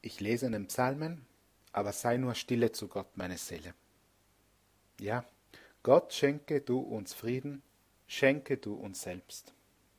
Ich lese in den Psalmen, aber sei nur stille zu Gott, meine Seele. Ja, Gott, schenke du uns Frieden, schenke du uns selbst.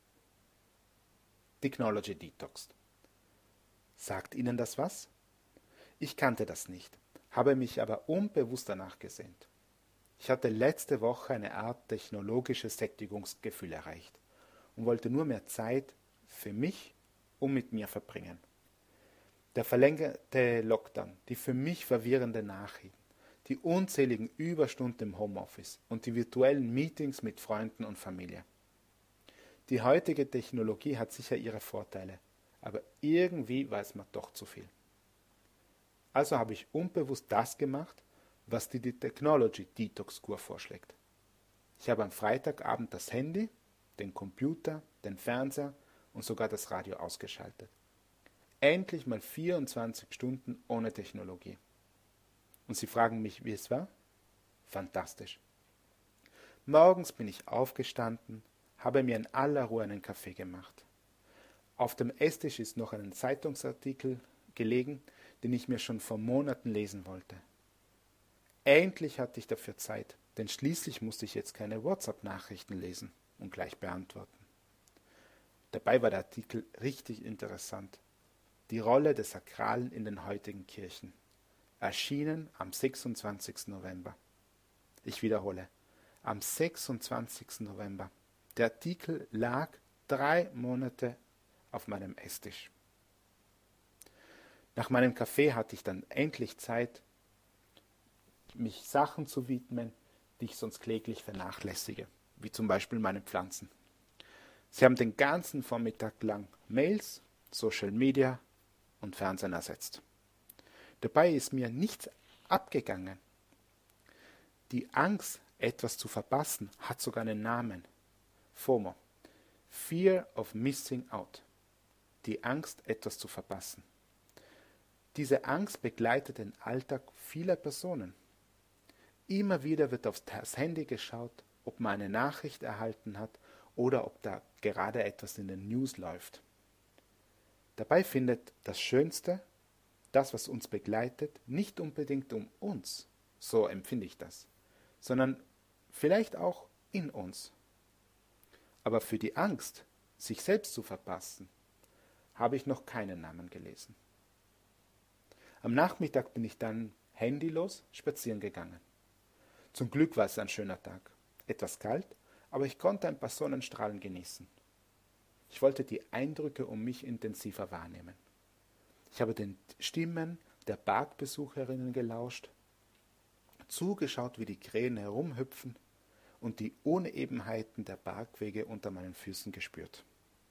Technology Detox. Sagt Ihnen das was? Ich kannte das nicht, habe mich aber unbewusst danach gesehnt. Ich hatte letzte Woche eine Art technologisches Sättigungsgefühl erreicht und wollte nur mehr Zeit für mich und mit mir verbringen. Der verlängerte Lockdown, die für mich verwirrenden Nachrichten, die unzähligen Überstunden im Homeoffice und die virtuellen Meetings mit Freunden und Familie. Die heutige Technologie hat sicher ihre Vorteile, aber irgendwie war es mir doch zu viel. Also habe ich unbewusst das gemacht, was die Technology Detox Kur vorschlägt. Ich habe am Freitagabend das Handy, den Computer, den Fernseher und sogar das Radio ausgeschaltet. Endlich mal 24 Stunden ohne Technologie. Und Sie fragen mich, wie es war? Fantastisch. Morgens bin ich aufgestanden, habe mir in aller Ruhe einen Kaffee gemacht. Auf dem Esstisch ist noch ein Zeitungsartikel gelegen, den ich mir schon vor Monaten lesen wollte. Endlich hatte ich dafür Zeit, denn schließlich musste ich jetzt keine WhatsApp-Nachrichten lesen und gleich beantworten. Dabei war der Artikel richtig interessant. Die Rolle des Sakralen in den heutigen Kirchen. Erschienen am 26. November. Ich wiederhole, am 26. November. Der Artikel lag 3 Monate auf meinem Esstisch. Nach meinem Kaffee hatte ich dann endlich Zeit, mich Sachen zu widmen, die ich sonst kläglich vernachlässige, wie zum Beispiel meine Pflanzen. Sie haben den ganzen Vormittag lang Mails, Social Media und Fernsehen ersetzt. Dabei ist mir nichts abgegangen. Die Angst, etwas zu verpassen, hat sogar einen Namen. FOMO. Fear of Missing Out. Die Angst, etwas zu verpassen. Diese Angst begleitet den Alltag vieler Personen. Immer wieder wird auf das Handy geschaut, ob man eine Nachricht erhalten hat oder ob da gerade etwas in den News läuft. Dabei findet das Schönste, das, was uns begleitet, nicht unbedingt um uns, so empfinde ich das, sondern vielleicht auch in uns. Aber für die Angst, sich selbst zu verpassen, habe ich noch keinen Namen gelesen. Am Nachmittag bin ich dann handylos spazieren gegangen. Zum Glück war es ein schöner Tag, etwas kalt, aber ich konnte ein paar Sonnenstrahlen genießen. Ich wollte die Eindrücke um mich intensiver wahrnehmen. Ich habe den Stimmen der Parkbesucherinnen gelauscht, zugeschaut, wie die Krähen herumhüpfen und die Unebenheiten der Parkwege unter meinen Füßen gespürt.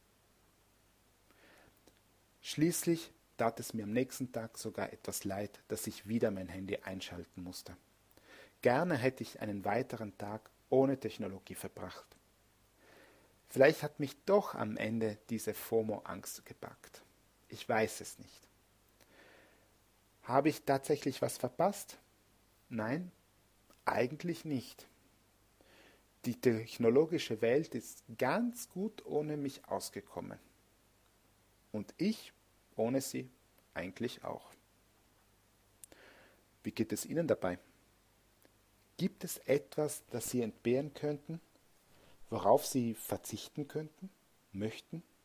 Schließlich tat es mir am nächsten Tag sogar etwas leid, dass ich wieder mein Handy einschalten musste. Gerne hätte ich einen weiteren Tag ohne Technologie verbracht. Vielleicht hat mich doch am Ende diese FOMO-Angst gepackt. Ich weiß es nicht. Habe ich tatsächlich was verpasst? Nein, eigentlich nicht. Die technologische Welt ist ganz gut ohne mich ausgekommen. Und ich ohne sie eigentlich auch. Wie geht es Ihnen dabei? Gibt es etwas, das Sie entbehren könnten, worauf Sie verzichten könnten, möchten?